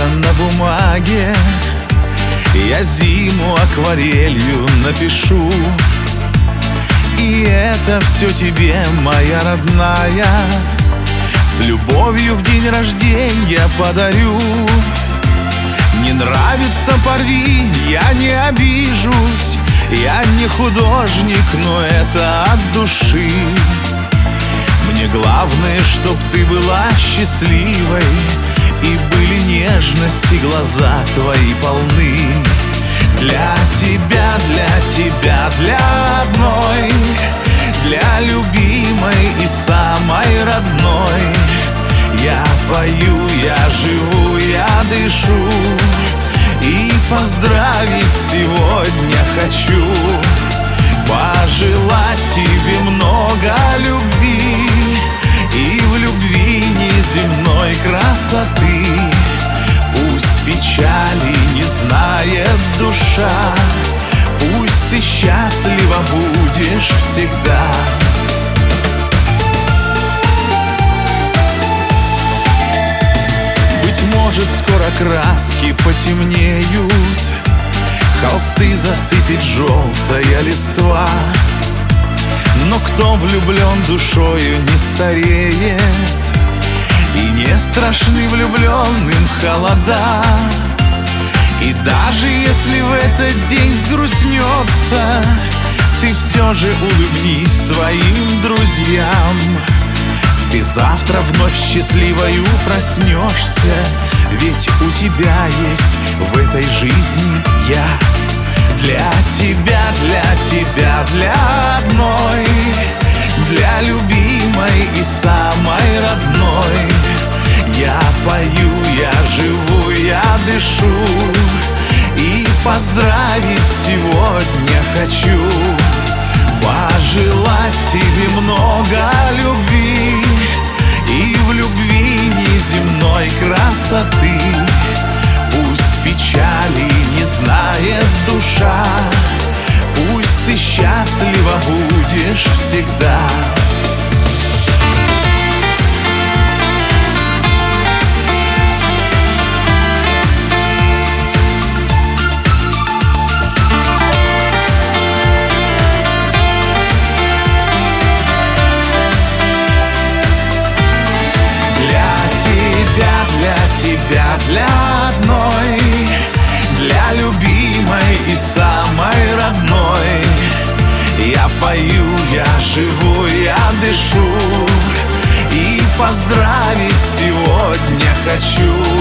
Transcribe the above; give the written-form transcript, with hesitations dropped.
на бумаге, я зиму акварелью напишу. И это все тебе, моя родная, с любовью в день рождения подарю. Не нравится — порви, я не обижусь. Я не художник, но это от души. Мне главное, чтоб ты была счастливой, и были нежности глаза твои полны. Для тебя, для одной, для любимой и самой родной. Я пою, я живу, я дышу, и поздравить сегодня хочу. Пожелать тебе много любви, и в любви неземной красоты. Пусть печали не знает душа, пусть ты счастлива будешь всегда. Быть может, скоро краски потемнеют, холсты засыпет желтая листва. Но кто влюблен душою не стареет, и не страшны влюбленным холода. И даже если в этот день взгрустнется, ты все же улыбнись своим друзьям. Ты завтра вновь счастливою проснешься, ведь у тебя есть в этой жизни я. Для тебя, для одной, для любимой и самой родной. Я пою, я живу, я дышу, и поздравить сегодня хочу. Пожелать тебе много любви, и в любви неземной красоты. Пусть печали не знает душа, пусть ты счастлива будешь всегда. Для одной, для любимой и самой родной. Я пою, я живу, я дышу, и поздравить сегодня хочу.